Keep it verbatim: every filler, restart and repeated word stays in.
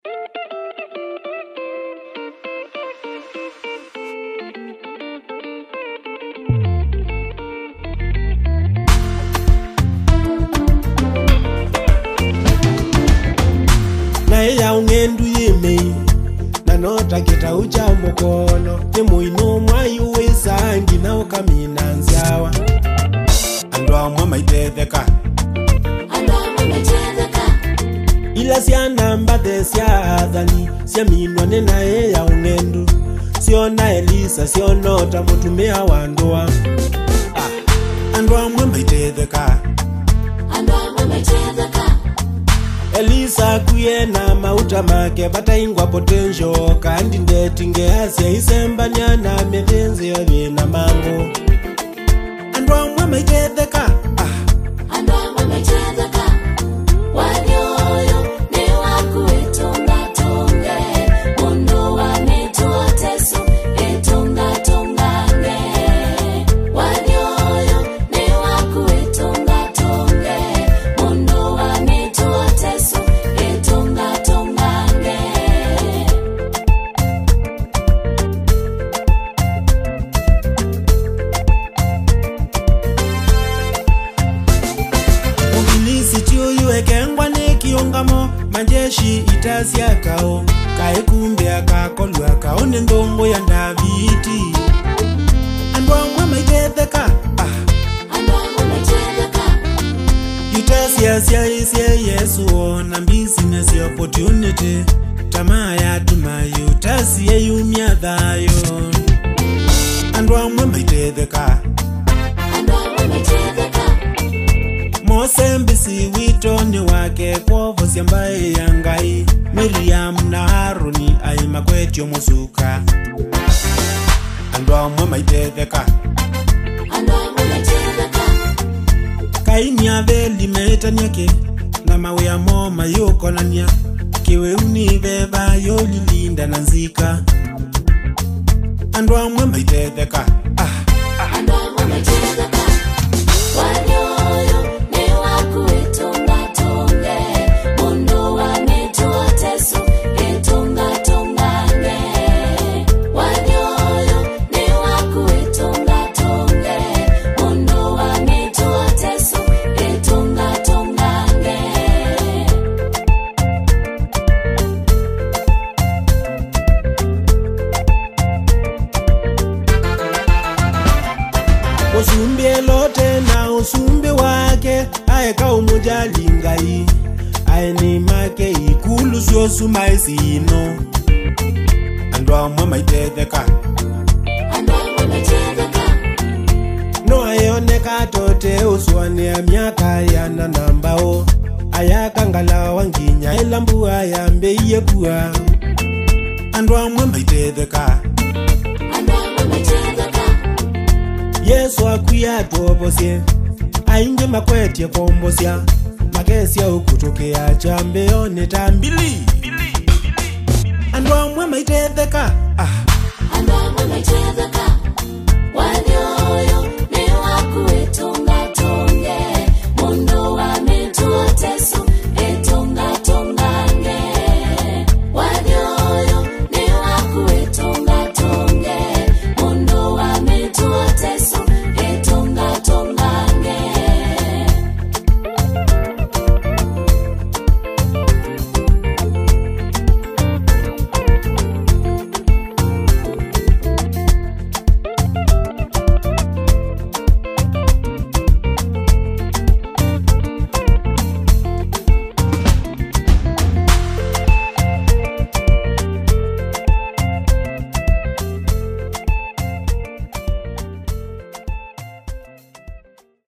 ya ungendu yeme na nota kita ucha mukono ni muino mwayu wesangi na ukamina nziawa andwa mwa maitetheka andwa mwa maitetheka ila siana mbate sia athani sia minwa nena e ya ungendu siona Elisa sionota mutumia wandua ah. andwa mwa maitetheka andwa mwa maitetheka Elisa kuye na mauta make bataingwa potential kandi ndetinge asia isembanya na medenzi yobe na mango andwa mwa maitetheka ah andwa mwa maitetheka wanyoyo ni wakuitunga tunge mundu wa mituotesu itunga tungange wanyoyo ni wakuitunga tunge mundu wa mituotesu itunga tungange Mugilisi chiuyu ekengwa nekiongamo manjeshi itasia kao kaikumbe akakolwa kao nendongo ya Daviti andwa mwa maitetheka ah andwa mwa maitetheka itasia sia isia Yesu na business opportunity tamaa ya tumayo itasia yumya thayo andwa mwa maitetheka andwa mwa maitetheka Mosembisi witoni wake kwovo siambaye yangai Miriam na Haruni ai makwetyo musuka andwa mwa maitetheka andwa mwa maitetheka Kaini aveli metaniake na mawe ya moma yukonania kiwe unibeba yolilinda na nzika andwa mwa maitetheka ah andwa mwa maitetheka wanyoyo ni wakuitunga tunge mundu wa mituotesu itunga tungange wanyoyo ni wakuitunga tunge mundu wa mituotesu itunga tungange Usumbie lote na usumbi wake aeka umujali ngai aeni make ikulu sio sumaisino andwa mwa maitetheka andwa mwa maitetheka no ayoneka tote uswane ya miaka ya nanambao ayaka ngala wanginya elambua ya mbeye pua andwa mwa maitetheka andwa mwa maitetheka Yesu akuya tuobosie ainge makwetye pombosia makesia ukutokea chambeo netambili andwa mwa maitetheka andwa mwa maitetheka wanyoyo